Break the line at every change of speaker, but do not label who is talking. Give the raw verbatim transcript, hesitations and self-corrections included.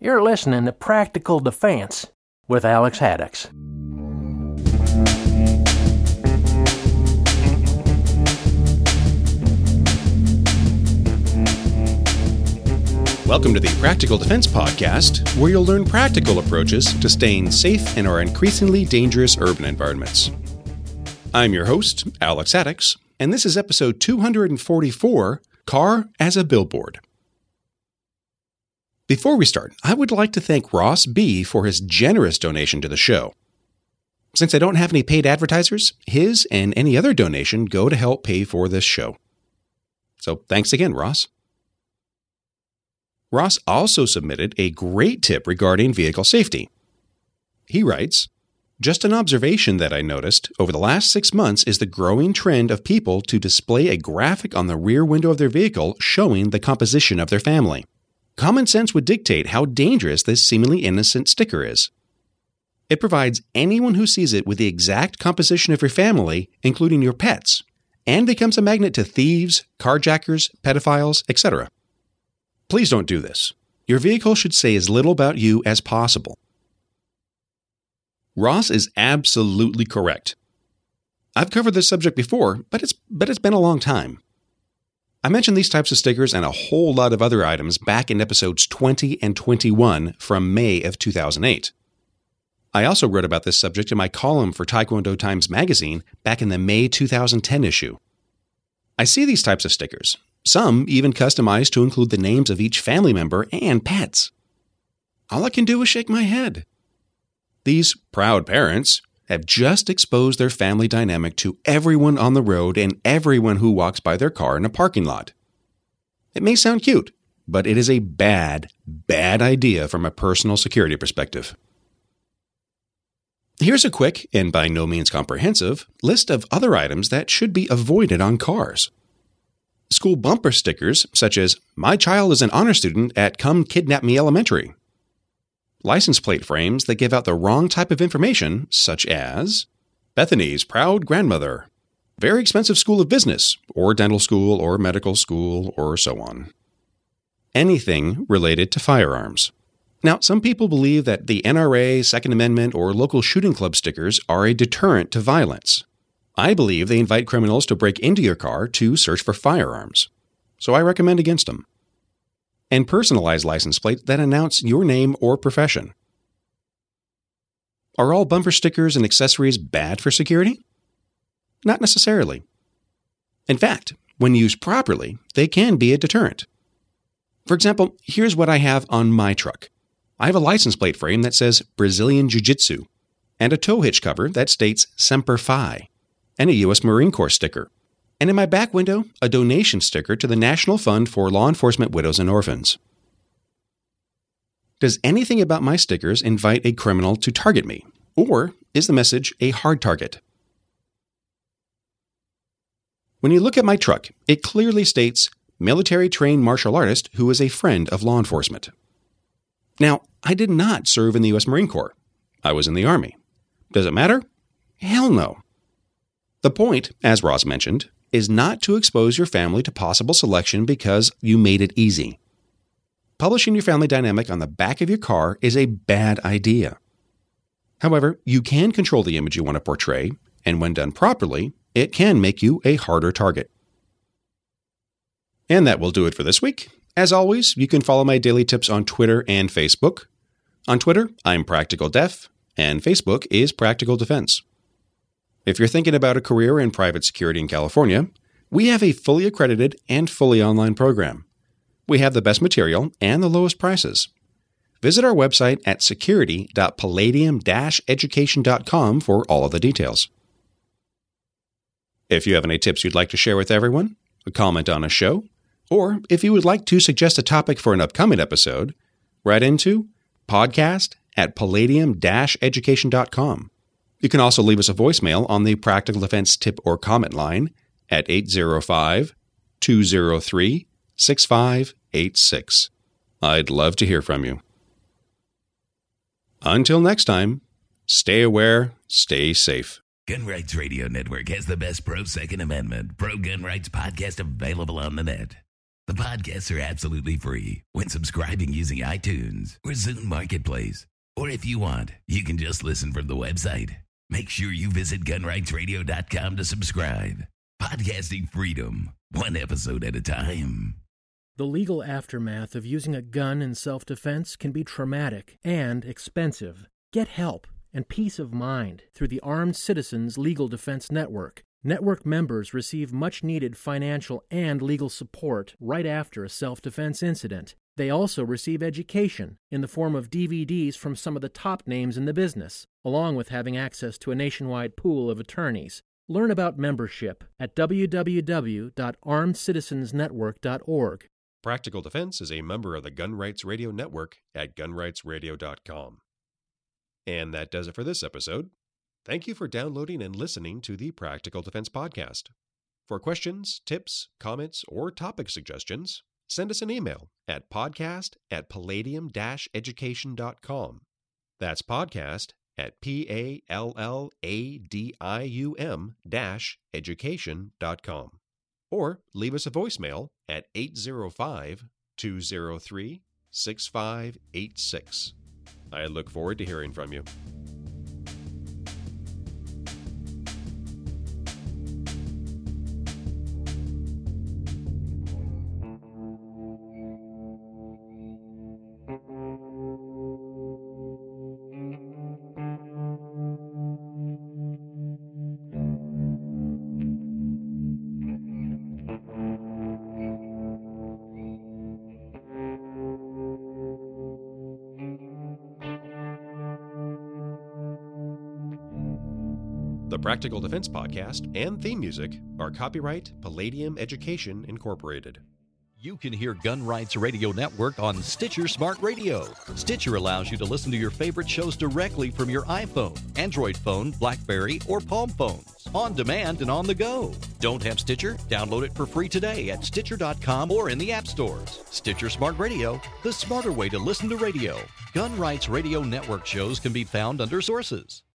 You're listening to Practical Defense with Alex Haddox.
Welcome to the Practical Defense Podcast, where you'll learn practical approaches to staying safe in our increasingly dangerous urban environments. I'm your host, Alex Haddox, and this is episode two hundred forty-four, Car as a Billboard. Before we start, I would like to thank Ross B. for his generous donation to the show. Since I don't have any paid advertisers, his and any other donation go to help pay for this show. So thanks again, Ross. Ross also submitted a great tip regarding vehicle safety. He writes, "Just an observation that I noticed over the last six months is the growing trend of people to display a graphic on the rear window of their vehicle showing the composition of their family. Common sense would dictate how dangerous this seemingly innocent sticker is. It provides anyone who sees it with the exact composition of your family, including your pets, and becomes a magnet to thieves, carjackers, pedophiles, et cetera. Please don't do this. Your vehicle should say as little about you as possible." Ross is absolutely correct. I've covered this subject before, but it's but it's been a long time. I mentioned these types of stickers and a whole lot of other items back in episodes twenty and twenty-one from May of two thousand eight. I also wrote about this subject in my column for Taekwondo Times magazine back in the May two thousand ten issue. I see these types of stickers, some even customized to include the names of each family member and pets. All I can do is shake my head. These proud parents have just exposed their family dynamic to everyone on the road and everyone who walks by their car in a parking lot. It may sound cute, but it is a bad, bad idea from a personal security perspective. Here's a quick, and by no means comprehensive, list of other items that should be avoided on cars. School bumper stickers such as, "My child is an honor student at Come Kidnap Me Elementary." License plate frames that give out the wrong type of information such as, "Bethany's proud grandmother," "Very expensive school of business," or dental school or medical school, or so on. Anything related to firearms. Now, some people believe that the N R A, Second Amendment, or local shooting club stickers are a deterrent to violence. I believe they invite criminals to break into your car to search for firearms, so I recommend against them. And personalized license plates that announce your name or profession. Are all bumper stickers and accessories bad for security? Not necessarily. In fact, when used properly, they can be a deterrent. For example, here's what I have on my truck. I have a license plate frame that says Brazilian Jiu-Jitsu, and a tow hitch cover that states Semper Fi, and a U S Marine Corps sticker. And in my back window, a donation sticker to the National Fund for Law Enforcement Widows and Orphans. Does anything about my stickers invite a criminal to target me? Or is the message a hard target? When you look at my truck, it clearly states military-trained martial artist who is a friend of law enforcement. Now, I did not serve in the U S Marine Corps. I was in the Army. Does it matter? Hell no. The point, as Ross mentioned, is not to expose your family to possible selection because you made it easy. Publishing your family dynamic on the back of your car is a bad idea. However, you can control the image you want to portray, and when done properly, it can make you a harder target. And that will do it for this week. As always, you can follow my daily tips on Twitter and Facebook. On Twitter, I'm Practical Def, and Facebook is Practical Defense. If you're thinking about a career in private security in California, we have a fully accredited and fully online program. We have the best material and the lowest prices. Visit our website at security dot palladium dash education dot com for all of the details. If you have any tips you'd like to share with everyone, a comment on a show, or if you would like to suggest a topic for an upcoming episode, write into podcast at palladium dash education dot com. You can also leave us a voicemail on the Practical Defense tip or comment line at eight zero five, two zero three, six five eight six. I'd love to hear from you. Until next time, stay aware, stay safe.
Gun Rights Radio Network has the best pro-Second Amendment, pro-gun rights podcast available on the net. The podcasts are absolutely free when subscribing using iTunes or Zune Marketplace. Or if you want, you can just listen from the website. Make sure you visit gun rights radio dot com to subscribe. Podcasting freedom, one episode at a time.
The legal aftermath of using a gun in self-defense can be traumatic and expensive. Get help and peace of mind through the Armed Citizens Legal Defense Network. Network members receive much-needed financial and legal support right after a self-defense incident. They also receive education in the form of D V Ds from some of the top names in the business, along with having access to a nationwide pool of attorneys. Learn about membership at w w w dot armed citizens network dot org.
Practical Defense is a member of the Gun Rights Radio Network at gun rights radio dot com. And that does it for this episode. Thank you for downloading and listening to the Practical Defense Podcast. For questions, tips, comments, or topic suggestions, send us an email at podcast at palladium dash education dot com. That's podcast at P A L L A D I U M dash education dot com. Or leave us a voicemail at eight zero five, two zero three, six five eight six. I look forward to hearing from you. The Practical Defense Podcast and theme music are copyright Palladium Education, Incorporated.
You can hear Gun Rights Radio Network on Stitcher Smart Radio. Stitcher allows you to listen to your favorite shows directly from your iPhone, Android phone, BlackBerry, or Palm phones, on demand and on the go. Don't have Stitcher? Download it for free today at stitcher dot com or in the app stores. Stitcher Smart Radio, the smarter way to listen to radio. Gun Rights Radio Network shows can be found under Sources.